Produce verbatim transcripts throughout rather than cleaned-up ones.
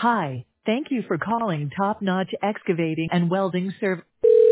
Hi, thank you for calling Top Notch Excavating and Welding Service.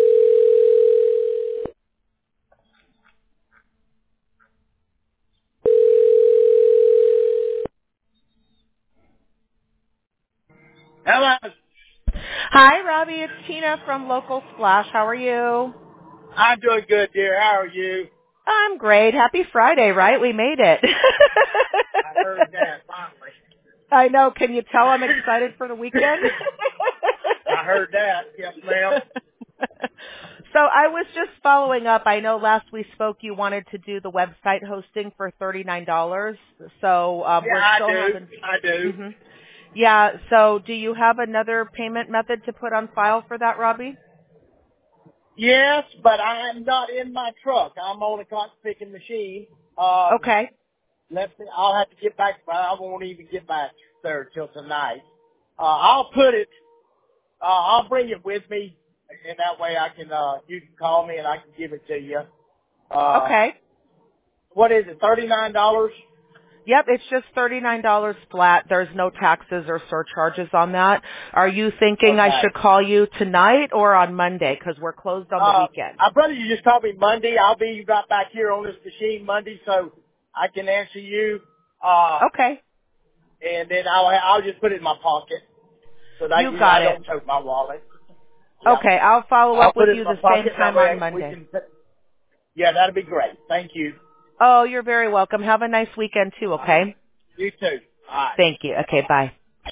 Hello. Hi, Robbie. It's Tina from Local Splash. How are you? I'm doing good, dear. How are you? I'm great. Happy Friday, right? We made it. I heard that finally. I know. Can you tell I'm excited for the weekend? I heard that. Yes, ma'am. So I was just following up. I know last we spoke you wanted to do the website hosting for thirty-nine dollars. So um, Yeah, we're I still do. having... I do. hmm Yeah, so do you have another payment method to put on file for that, Robbie? Yes, but I'm not in my truck. I'm on a cotton picking machine. Um, Okay. let me, I'll have to get back, but I won't even get back there till tonight. Uh, I'll put it, uh, I'll bring it with me, and that way I can, uh, you can call me and I can give it to you. Uh, Okay. what is it, thirty-nine dollars? Yep, it's just thirty-nine dollars flat. There's no taxes or surcharges on that. Are you thinking I Okay. should call you tonight or on Monday? Because we're closed on the Uh, weekend. I'd rather you just call me Monday. I'll be right back here on this machine Monday, so I can answer you. Uh, Okay. and then I'll I'll just put it in my pocket so that You you know got I it. don't tote my wallet. Yeah, Okay, I'll follow I'll up put with it in you my the same pocket. That time way on we Monday. can. Yeah, that'd be great. Thank you. Oh, you're very welcome. Have a nice weekend too, Uh, okay? you too. All right. Thank you. Okay, bye.